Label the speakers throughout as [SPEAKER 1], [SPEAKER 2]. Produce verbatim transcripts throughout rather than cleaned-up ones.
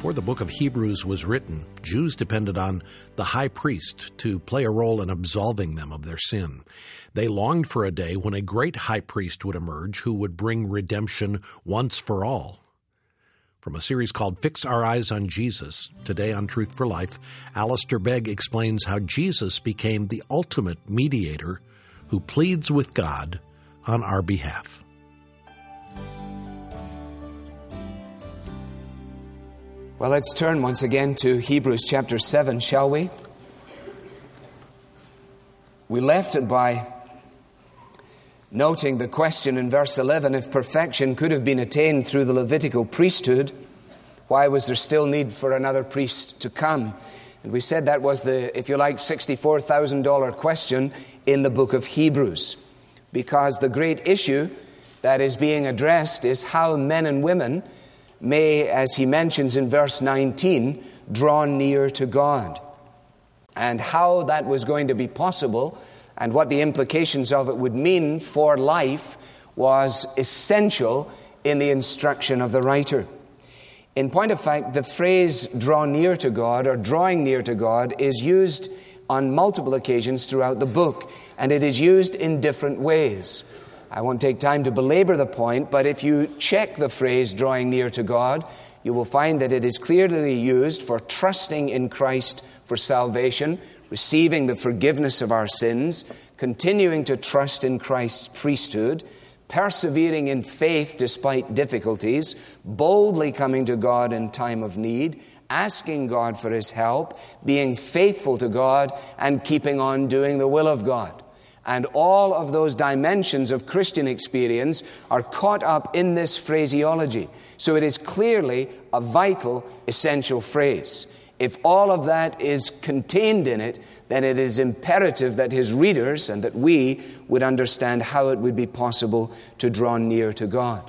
[SPEAKER 1] Before the book of Hebrews was written, Jews depended on the high priest to play a role in absolving them of their sin. They longed for a day when a great high priest would emerge who would bring redemption once for all. From a series called Fix Our Eyes on Jesus, today on Truth for Life, Alistair Begg explains how Jesus became the ultimate mediator who pleads with God on our behalf.
[SPEAKER 2] Well, let's turn once again to Hebrews chapter seven, shall we? We left it by noting the question in verse eleven, if perfection could have been attained through the Levitical priesthood, why was there still need for another priest to come? And we said that was the, if you like, sixty-four thousand dollars question in the book of Hebrews. Because the great issue that is being addressed is how men and women may, as he mentions in verse nineteen, draw near to God. And how that was going to be possible and what the implications of it would mean for life was essential in the instruction of the writer. In point of fact, the phrase draw near to God or drawing near to God is used on multiple occasions throughout the book, and it is used in different ways. I won't take time to belabor the point, but if you check the phrase drawing near to God, you will find that it is clearly used for trusting in Christ for salvation, receiving the forgiveness of our sins, continuing to trust in Christ's priesthood, persevering in faith despite difficulties, boldly coming to God in time of need, asking God for His help, being faithful to God, and keeping on doing the will of God. And all of those dimensions of Christian experience are caught up in this phraseology. So it is clearly a vital, essential phrase. If all of that is contained in it, then it is imperative that his readers and that we would understand how it would be possible to draw near to God.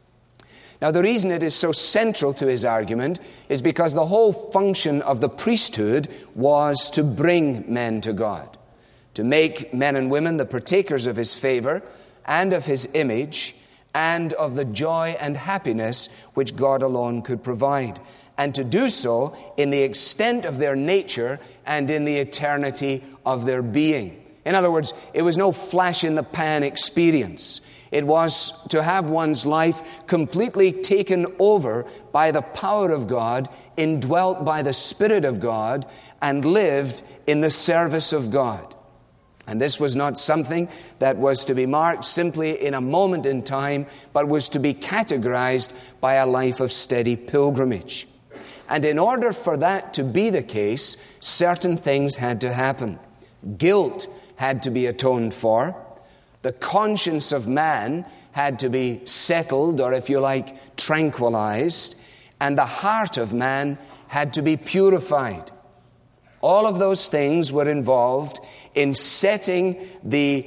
[SPEAKER 2] Now, the reason it is so central to his argument is because the whole function of the priesthood was to bring men to God, to make men and women the partakers of His favor and of His image and of the joy and happiness which God alone could provide, and to do so in the extent of their nature and in the eternity of their being. In other words, it was no flash-in-the-pan experience. It was to have one's life completely taken over by the power of God, indwelt by the Spirit of God, and lived in the service of God. And this was not something that was to be marked simply in a moment in time, but was to be categorized by a life of steady pilgrimage. And in order for that to be the case, certain things had to happen. Guilt had to be atoned for. The conscience of man had to be settled, or if you like, tranquilized. And the heart of man had to be purified. All of those things were involved in setting the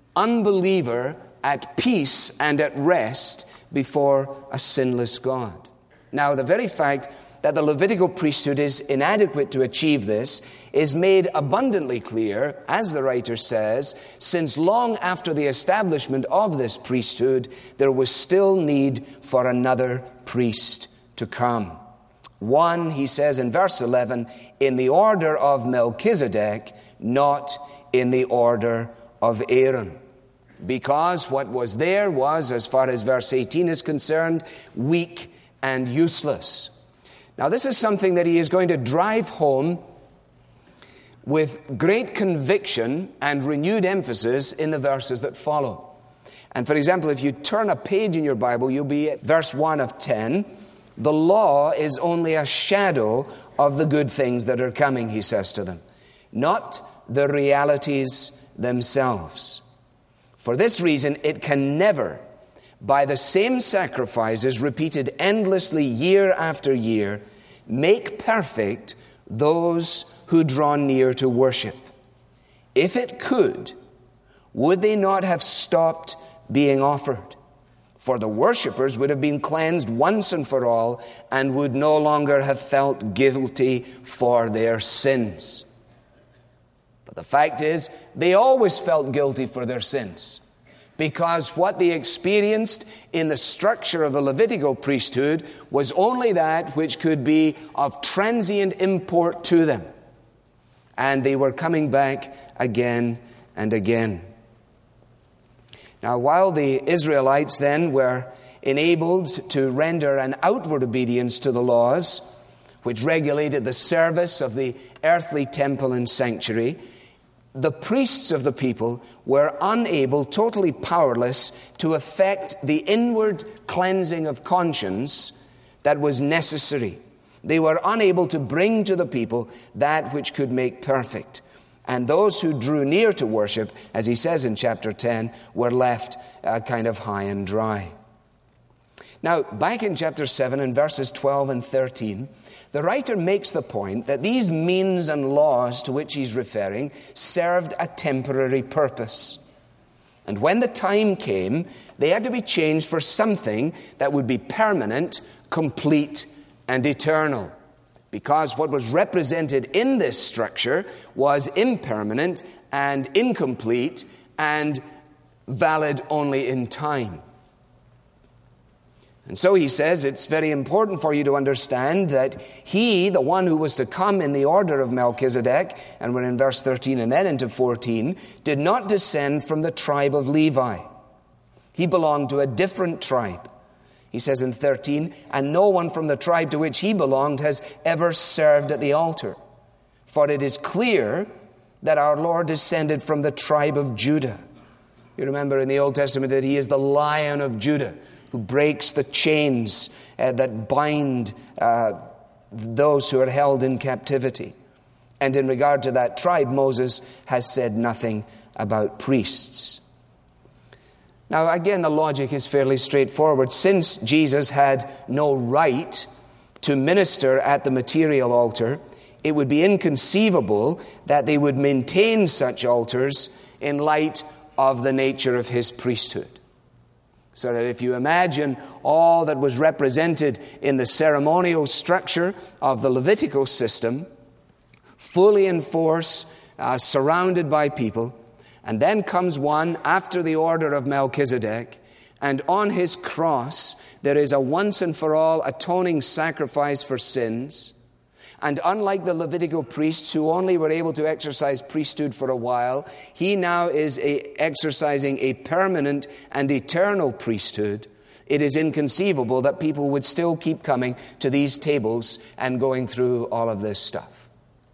[SPEAKER 2] unbeliever at peace and at rest before a sinless God. Now, the very fact that the Levitical priesthood is inadequate to achieve this is made abundantly clear, as the writer says, since long after the establishment of this priesthood, there was still need for another priest to come. One, he says in verse eleven, in the order of Melchizedek, not in the order of Aaron. Because what was there was, as far as verse eighteen is concerned, weak and useless. Now, this is something that he is going to drive home with great conviction and renewed emphasis in the verses that follow. And for example, if you turn a page in your Bible, you'll be at verse one of ten. The law is only a shadow of the good things that are coming, he says to them, not the realities themselves. For this reason, it can never, by the same sacrifices repeated endlessly year after year, make perfect those who draw near to worship. If it could, would they not have stopped being offered? For the worshippers would have been cleansed once and for all and would no longer have felt guilty for their sins. But the fact is, they always felt guilty for their sins, because what they experienced in the structure of the Levitical priesthood was only that which could be of transient import to them. And they were coming back again and again. Now, while the Israelites then were enabled to render an outward obedience to the laws, which regulated the service of the earthly temple and sanctuary, the priests of the people were unable, totally powerless, to effect the inward cleansing of conscience that was necessary. They were unable to bring to the people that which could make perfect. And those who drew near to worship, as he says in chapter ten, were left uh, kind of high and dry. Now, back in chapter seven, in verses twelve and thirteen, the writer makes the point that these means and laws to which he's referring served a temporary purpose. And when the time came, they had to be changed for something that would be permanent, complete, and eternal. Because what was represented in this structure was impermanent and incomplete and valid only in time. And so he says it's very important for you to understand that he, the one who was to come in the order of Melchizedek, and we're in verse thirteen and then into fourteen, did not descend from the tribe of Levi. He belonged to a different tribe. He says in thirteen, and no one from the tribe to which he belonged has ever served at the altar. For it is clear that our Lord descended from the tribe of Judah. You remember in the Old Testament that he is the Lion of Judah, who breaks the chains uh, that bind uh, those who are held in captivity. And in regard to that tribe, Moses has said nothing about priests. Now, again, the logic is fairly straightforward. Since Jesus had no right to minister at the material altar, it would be inconceivable that they would maintain such altars in light of the nature of his priesthood. So that if you imagine all that was represented in the ceremonial structure of the Levitical system, fully in force, uh, surrounded by people, and then comes one after the order of Melchizedek, and on his cross there is a once and for all atoning sacrifice for sins. And unlike the Levitical priests who only were able to exercise priesthood for a while, he now is a, exercising a permanent and eternal priesthood. It is inconceivable that people would still keep coming to these tables and going through all of this stuff.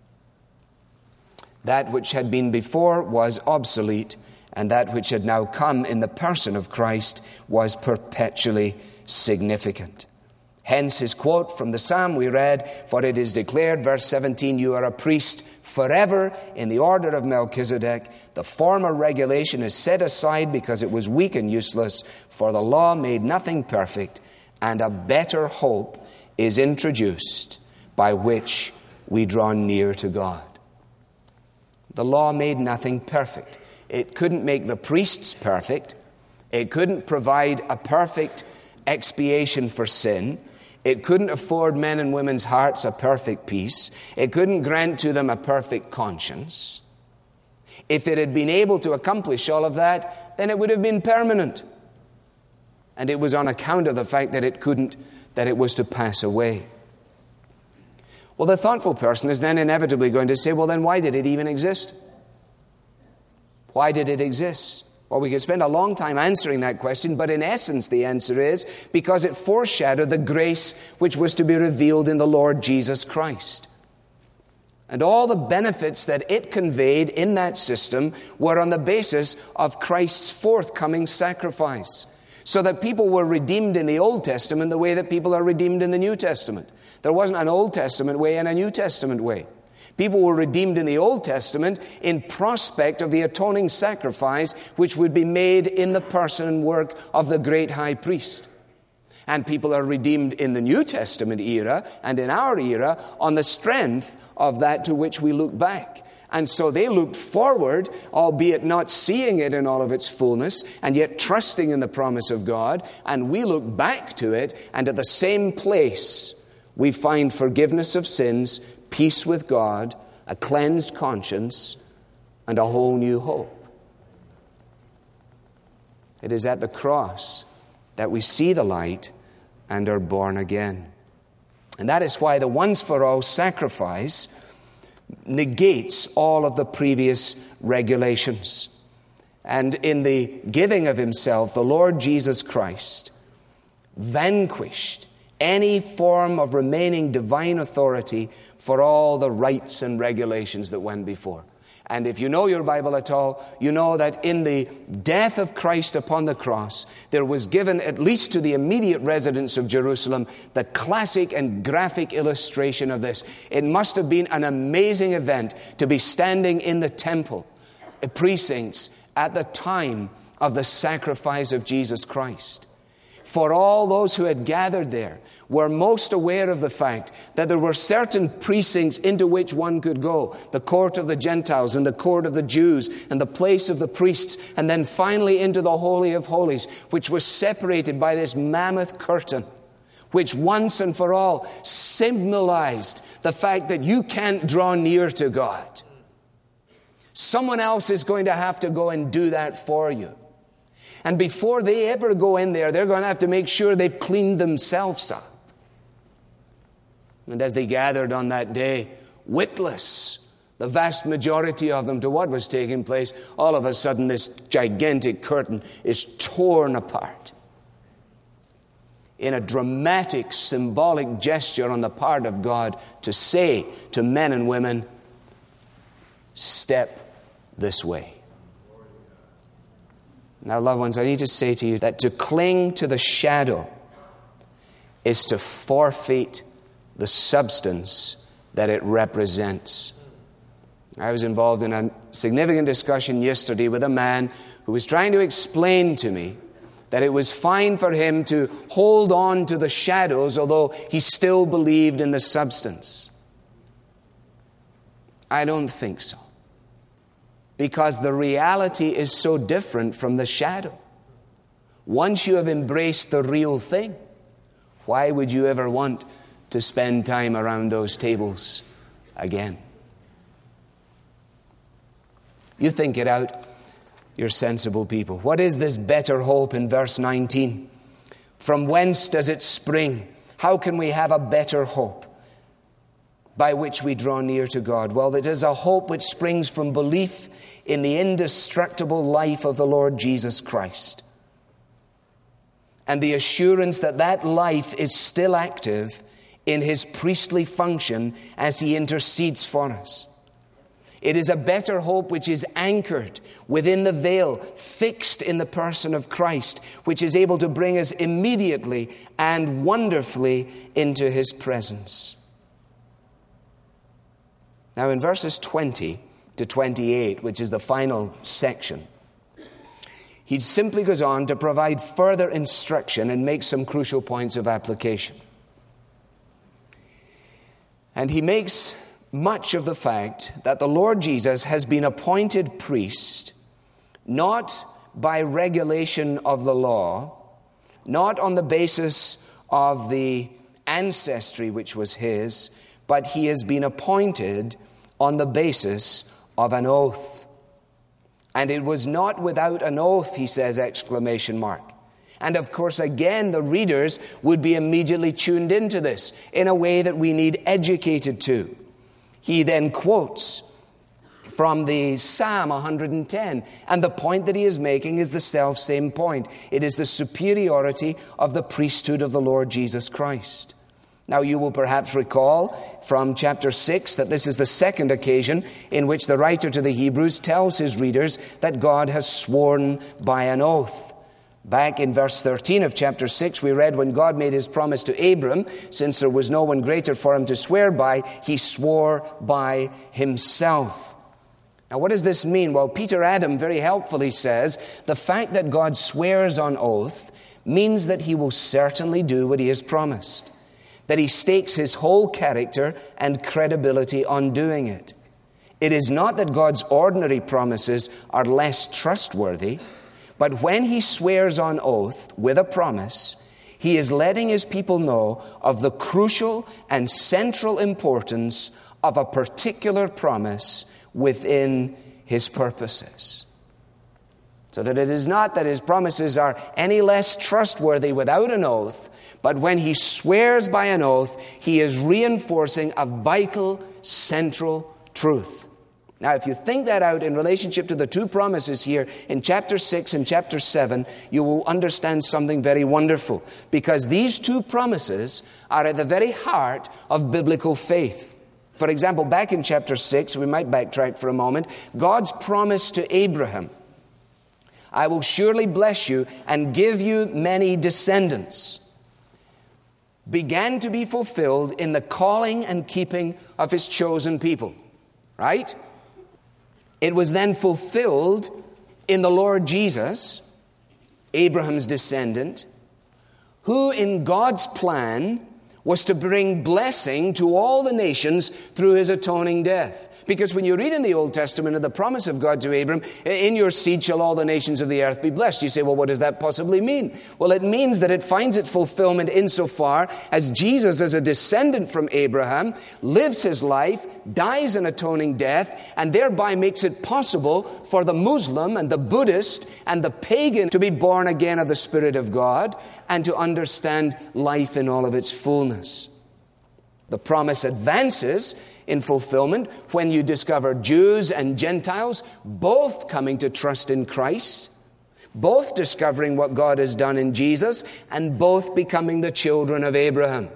[SPEAKER 2] That which had been before was obsolete, and that which had now come in the person of Christ was perpetually significant. Hence his quote from the psalm we read, for it is declared, verse seventeen, you are a priest forever in the order of Melchizedek. The former regulation is set aside because it was weak and useless, for the law made nothing perfect, and a better hope is introduced by which we draw near to God. The law made nothing perfect. It couldn't make the priests perfect. It couldn't provide a perfect expiation for sin. It couldn't afford men and women's hearts a perfect peace. It couldn't grant to them a perfect conscience. If it had been able to accomplish all of that, then it would have been permanent. And it was on account of the fact that it couldn't, that it was to pass away. Well, the thoughtful person is then inevitably going to say, well, then why did it even exist? Why did it exist? Well, we could spend a long time answering that question, but in essence the answer is because it foreshadowed the grace which was to be revealed in the Lord Jesus Christ. And all the benefits that it conveyed in that system were on the basis of Christ's forthcoming sacrifice. So that people were redeemed in the Old Testament the way that people are redeemed in the New Testament. There wasn't an Old Testament way and a New Testament way. People were redeemed in the Old Testament in prospect of the atoning sacrifice which would be made in the person and work of the great high priest. And people are redeemed in the New Testament era and in our era on the strength of that to which we look back. And so they looked forward, albeit not seeing it in all of its fullness, and yet trusting in the promise of God. And we look back to it, and at the same place we find forgiveness of sins, peace with God, a cleansed conscience, and a whole new hope. It is at the cross that we see the light and are born again. And that is why the once-for-all sacrifice negates all of the previous regulations. And in the giving of himself, the Lord Jesus Christ vanquished any form of remaining divine authority for all the rites and regulations that went before. And if you know your Bible at all, you know that in the death of Christ upon the cross, there was given, at least to the immediate residents of Jerusalem, the classic and graphic illustration of this. It must have been an amazing event to be standing in the temple precincts at the time of the sacrifice of Jesus Christ. For all those who had gathered there were most aware of the fact that there were certain precincts into which one could go. The court of the Gentiles and the court of the Jews and the place of the priests. And then finally into the Holy of Holies, which was separated by this mammoth curtain, which once and for all symbolized the fact that you can't draw near to God. Someone else is going to have to go and do that for you. And before they ever go in there, they're going to have to make sure they've cleaned themselves up. And as they gathered on that day, witless, the vast majority of them, to what was taking place, all of a sudden this gigantic curtain is torn apart. In a dramatic, symbolic gesture on the part of God to say to men and women, step this way. Now, loved ones, I need to say to you that to cling to the shadow is to forfeit the substance that it represents. I was involved in a significant discussion yesterday with a man who was trying to explain to me that it was fine for him to hold on to the shadows, although he still believed in the substance. I don't think so. Because the reality is so different from the shadow. Once you have embraced the real thing, why would you ever want to spend time around those tables again? You think it out. You're sensible people. What is this better hope in verse nineteen? From whence does it spring? How can we have a better hope by which we draw near to God? Well, it is a hope which springs from belief in the indestructible life of the Lord Jesus Christ, and the assurance that that life is still active in his priestly function as he intercedes for us. It is a better hope which is anchored within the veil, fixed in the person of Christ, which is able to bring us immediately and wonderfully into his presence. Now in verses twenty to twenty-eight, which is the final section, he simply goes on to provide further instruction and make some crucial points of application. And he makes much of the fact that the Lord Jesus has been appointed priest, not by regulation of the law, not on the basis of the ancestry which was his, but he has been appointed on the basis of an oath. And it was not without an oath, he says, exclamation mark. And of course, again, the readers would be immediately tuned into this in a way that we need educated to. He then quotes from the Psalm one hundred ten, and the point that he is making is the self-same point. It is the superiority of the priesthood of the Lord Jesus Christ. Now, you will perhaps recall from chapter six that this is the second occasion in which the writer to the Hebrews tells his readers that God has sworn by an oath. Back in verse thirteen of chapter six, we read, when God made his promise to Abram, since there was no one greater for him to swear by, he swore by himself. Now, what does this mean? Well, Peter Adam very helpfully says, the fact that God swears on oath means that he will certainly do what he has promised, that he stakes his whole character and credibility on doing it. It is not that God's ordinary promises are less trustworthy, but when he swears on oath with a promise, he is letting his people know of the crucial and central importance of a particular promise within his purposes. So that it is not that his promises are any less trustworthy without an oath, but when he swears by an oath, he is reinforcing a vital, central truth. Now, if you think that out in relationship to the two promises here in chapter six and chapter seven, you will understand something very wonderful. Because these two promises are at the very heart of biblical faith. For example, back in chapter six, we might backtrack for a moment, God's promise to Abraham, I will surely bless you and give you many descendants, began to be fulfilled in the calling and keeping of his chosen people. Right? It was then fulfilled in the Lord Jesus, Abraham's descendant, who in God's plan was to bring blessing to all the nations through his atoning death. Because when you read in the Old Testament of the promise of God to Abram, in your seed shall all the nations of the earth be blessed. You say, well, what does that possibly mean? Well, it means that it finds its fulfillment insofar as Jesus, as a descendant from Abraham, lives his life, dies an atoning death, and thereby makes it possible for the Muslim and the Buddhist and the pagan to be born again of the Spirit of God and to understand life in all of its fullness. The promise advances in fulfillment when you discover Jews and Gentiles both coming to trust in Christ, both discovering what God has done in Jesus, and both becoming the children of Abraham.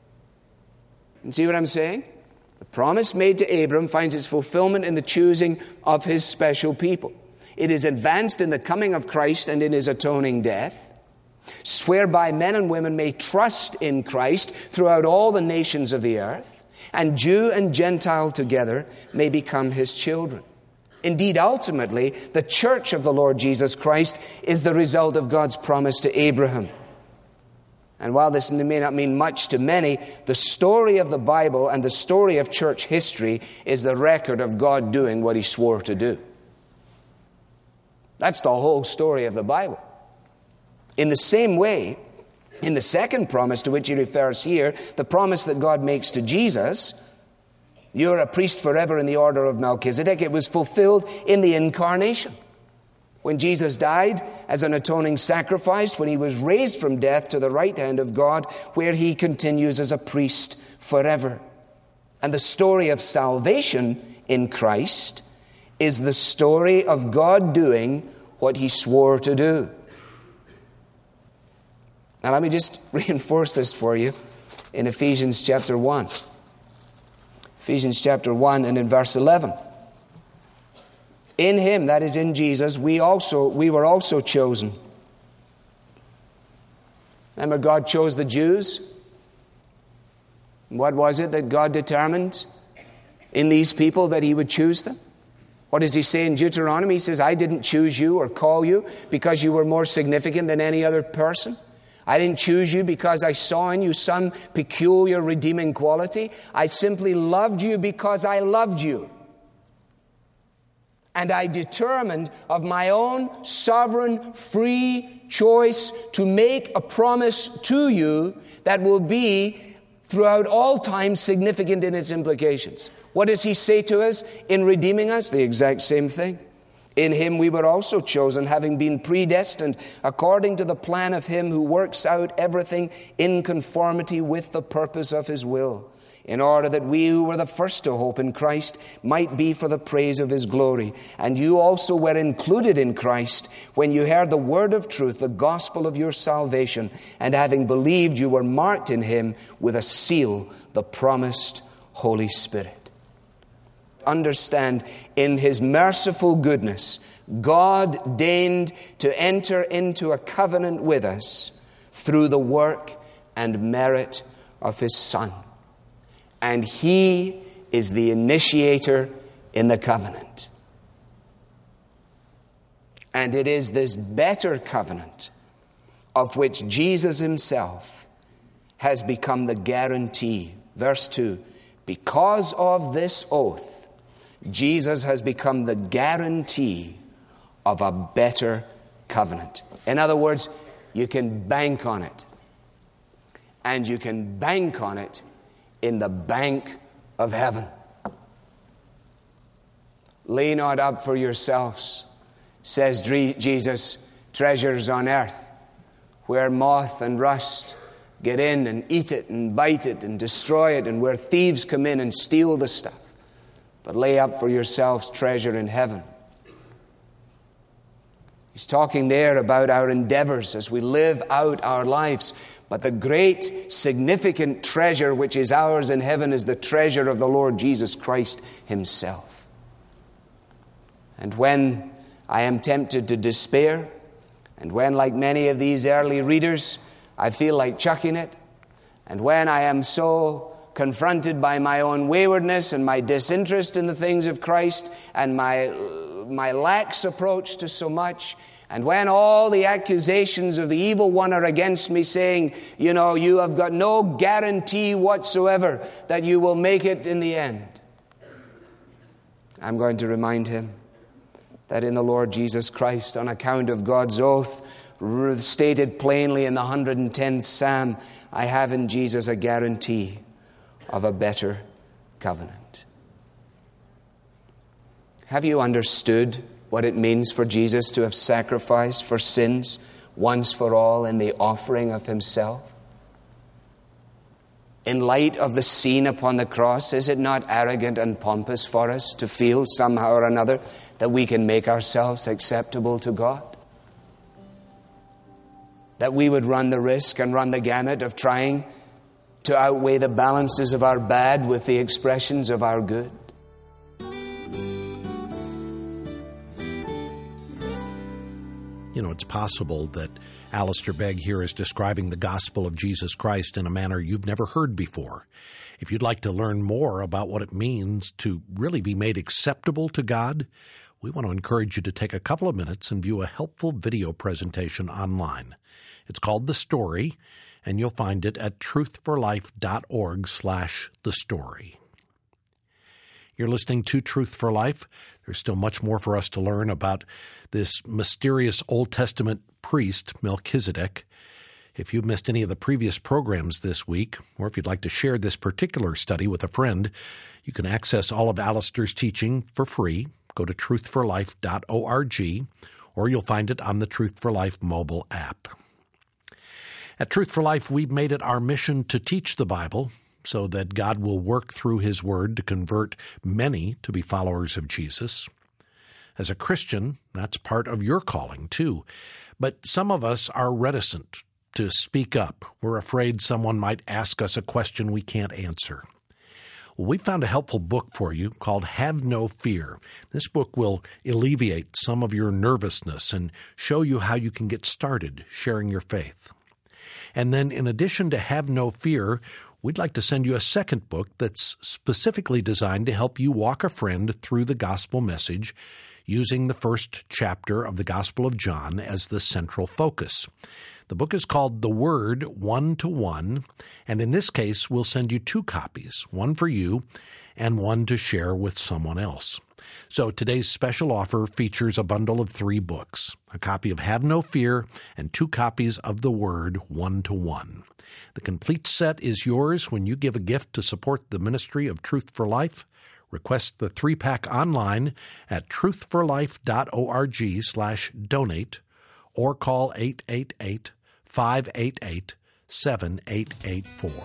[SPEAKER 2] You see what I'm saying? The promise made to Abram finds its fulfillment in the choosing of his special people. It is advanced in the coming of Christ and in his atoning death, whereby men and women may trust in Christ throughout all the nations of the earth, and Jew and Gentile together may become his children. Indeed, ultimately, the church of the Lord Jesus Christ is the result of God's promise to Abraham. And while this may not mean much to many, the story of the Bible and the story of church history is the record of God doing what he swore to do. That's the whole story of the Bible. In the same way, in the second promise to which he refers here, the promise that God makes to Jesus, you're a priest forever in the order of Melchizedek, it was fulfilled in the incarnation. When Jesus died as an atoning sacrifice, when he was raised from death to the right hand of God, where he continues as a priest forever. And the story of salvation in Christ is the story of God doing what he swore to do. Now let me just reinforce this for you in Ephesians chapter one. Ephesians chapter one and in verse eleven. In him, that is in Jesus, we also we were also chosen. Remember, God chose the Jews. What was it that God determined in these people that he would choose them? What does he say in Deuteronomy? He says, I didn't choose you or call you because you were more significant than any other person. I didn't choose you because I saw in you some peculiar redeeming quality. I simply loved you because I loved you. And I determined of my own sovereign, free choice to make a promise to you that will be throughout all time significant in its implications. What does he say to us in redeeming us? The exact same thing. In him we were also chosen, having been predestined according to the plan of him who works out everything in conformity with the purpose of his will, in order that we who were the first to hope in Christ might be for the praise of his glory. And you also were included in Christ when you heard the word of truth, the gospel of your salvation, and having believed, you were marked in him with a seal, the promised Holy Spirit. Understand, in his merciful goodness, God deigned to enter into a covenant with us through the work and merit of his Son. And he is the initiator in the covenant. And it is this better covenant of which Jesus himself has become the guarantee. Verse two, because of this oath, Jesus has become the guarantee of a better covenant. In other words, you can bank on it. And you can bank on it in the bank of heaven. Lay not up for yourselves Says Jesus, treasures on earth, where moth and rust get in and eat it and bite it and destroy it, and where thieves come in and steal the stuff. But lay up for yourselves treasure in heaven. He's talking there about our endeavors as we live out our lives. But the great, significant treasure which is ours in heaven is the treasure of the Lord Jesus Christ Himself. And when I am tempted to despair, and when, like many of these early readers, I feel like chucking it, and when I am so confronted by my own waywardness and my disinterest in the things of Christ and my, my lax approach to so much, and when all the accusations of the evil one are against me, saying, you know, you have got no guarantee whatsoever that you will make it in the end, I'm going to remind him that in the Lord Jesus Christ, on account of God's oath, stated plainly in the one hundred tenth Psalm, I have in Jesus a guarantee of a better covenant. Have you understood what it means for Jesus to have sacrificed for sins once for all in the offering of Himself? In light of the scene upon the cross, is it not arrogant and pompous for us to feel somehow or another that we can make ourselves acceptable to God? That we would run the risk and run the gamut of trying to outweigh the balances of our bad with the expressions of our good?
[SPEAKER 1] You know, it's possible that Alistair Begg here is describing the gospel of Jesus Christ in a manner you've never heard before. If you'd like to learn more about what it means to really be made acceptable to God, we want to encourage you to take a couple of minutes and view a helpful video presentation online. It's called The Story, and you'll find it at truthforlife.org slash the story. You're listening to Truth for Life. There's still much more for us to learn about this mysterious Old Testament priest, Melchizedek. If you've missed any of the previous programs this week, or if you'd like to share this particular study with a friend, you can access all of Alistair's teaching for free. Go to truth for life dot org, or you'll find it on the Truth for Life mobile app. At Truth for Life, we've made it our mission to teach the Bible so that God will work through His Word to convert many to be followers of Jesus. As a Christian, that's part of your calling, too. But some of us are reticent to speak up. We're afraid someone might ask us a question we can't answer. Well, we found a helpful book for you called Have No Fear. This book will alleviate some of your nervousness and show you how you can get started sharing your faith. And then, in addition to Have No Fear, we'd like to send you a second book that's specifically designed to help you walk a friend through the gospel message using the first chapter of the Gospel of John as the central focus. The book is called The Word One to One, and in this case, we'll send you two copies, one for you and one to share with someone else. So today's special offer features a bundle of three books, a copy of Have No Fear and two copies of The Word One to One. The complete set is yours when you give a gift to support the ministry of Truth for Life. Request the three-pack online at truthforlife.org slash donate or call eight eight eight, five eight eight, seven eight eight four.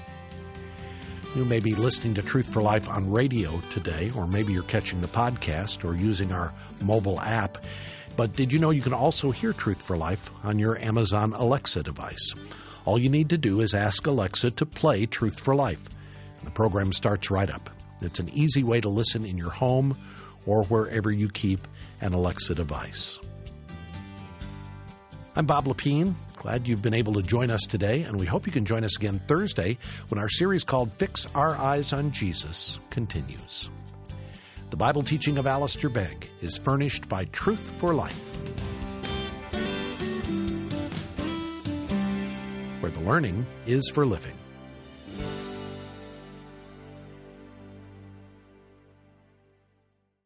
[SPEAKER 1] You may be listening to Truth for Life on radio today, or maybe you're catching the podcast or using our mobile app. But did you know you can also hear Truth for Life on your Amazon Alexa device? All you need to do is ask Alexa to play Truth for Life. And the program starts right up. It's an easy way to listen in your home or wherever you keep an Alexa device. I'm Bob Lepine. Glad you've been able to join us today, and we hope you can join us again Thursday when our series called Fix Our Eyes on Jesus continues. The Bible teaching of Alistair Begg is furnished by Truth for Life, where the learning is for living.